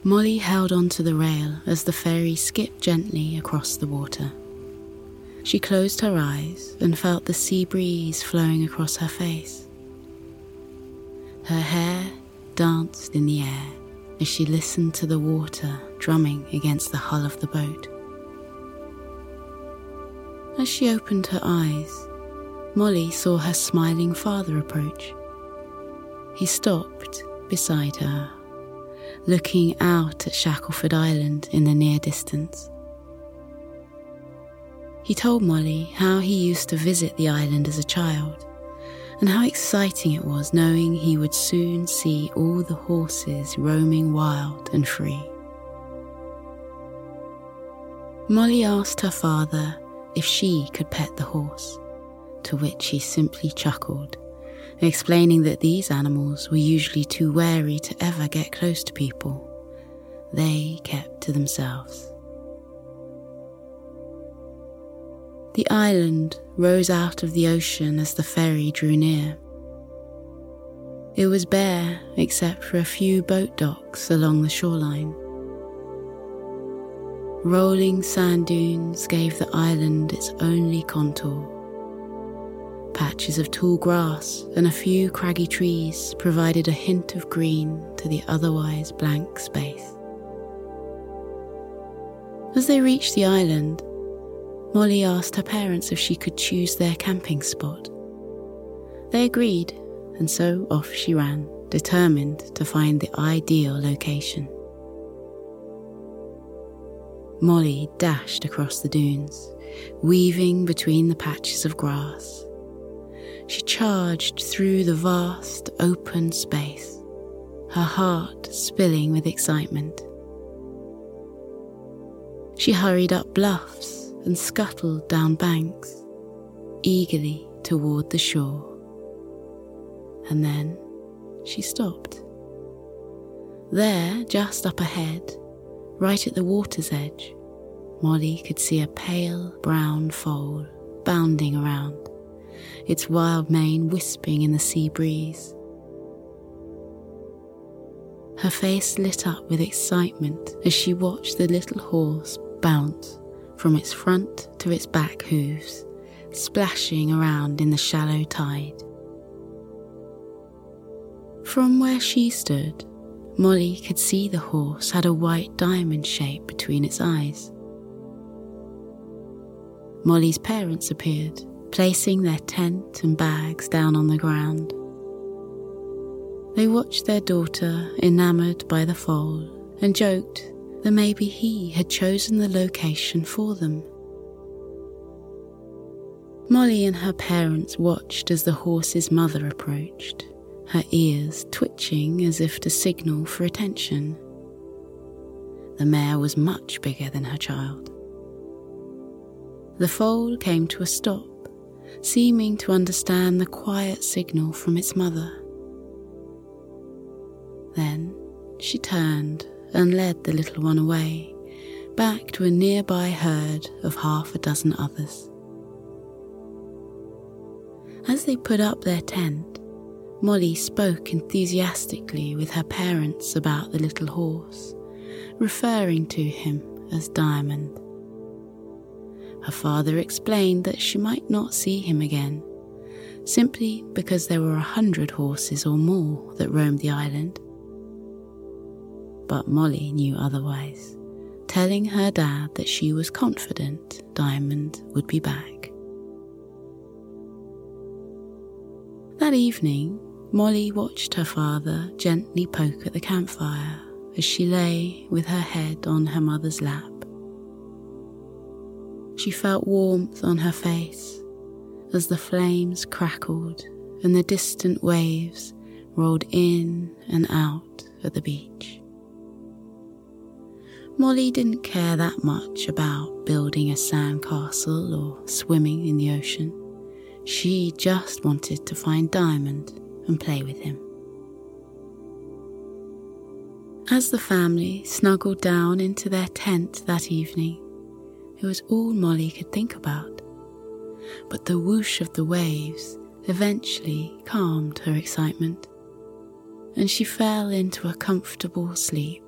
Molly held onto the rail as the ferry skipped gently across the water. She closed her eyes and felt the sea breeze flowing across her face. Her hair danced in the air as she listened to the water drumming against the hull of the boat. As she opened her eyes, Molly saw her smiling father approach. He stopped beside her, looking out at Shackleford Island in the near distance. He told Molly how he used to visit the island as a child, and how exciting it was knowing he would soon see all the horses roaming wild and free. Molly asked her father if she could pet the horse, to which he simply chuckled, explaining that these animals were usually too wary to ever get close to people. They kept to themselves. The island rose out of the ocean as the ferry drew near. It was bare except for a few boat docks along the shoreline. Rolling sand dunes gave the island its only contour. Patches of tall grass and a few craggy trees provided a hint of green to the otherwise blank space. As they reached the island, Molly asked her parents if she could choose their camping spot. They agreed, and so off she ran, determined to find the ideal location. Molly dashed across the dunes, weaving between the patches of grass. She charged through the vast, open space, her heart spilling with excitement. She hurried up bluffs and scuttled down banks, eagerly toward the shore. And then she stopped. There, just up ahead, right at the water's edge, Molly could see a pale brown foal bounding around, its wild mane wisping in the sea breeze. Her face lit up with excitement as she watched the little horse bounce from its front to its back hooves, splashing around in the shallow tide. From where she stood, Molly could see the horse had a white diamond shape between its eyes. Molly's parents appeared, placing their tent and bags down on the ground. They watched their daughter enamoured by the foal and joked that maybe he had chosen the location for them. Molly and her parents watched as the horse's mother approached, her ears twitching as if to signal for attention. The mare was much bigger than her child. The foal came to a stop, seeming to understand the quiet signal from its mother. Then she turned and led the little one away, back to a nearby herd of half a dozen others. As they put up their tent, Molly spoke enthusiastically with her parents about the little horse, referring to him as Diamond. Her father explained that she might not see him again, simply because there were 100 horses or more that roamed the island. But Molly knew otherwise, telling her dad that she was confident Diamond would be back. That evening, Molly watched her father gently poke at the campfire as she lay with her head on her mother's lap. She felt warmth on her face as the flames crackled and the distant waves rolled in and out at the beach. Molly didn't care that much about building a sandcastle or swimming in the ocean. She just wanted to find Diamond and play with him. As the family snuggled down into their tent that evening, it was all Molly could think about. But the whoosh of the waves eventually calmed her excitement, and she fell into a comfortable sleep.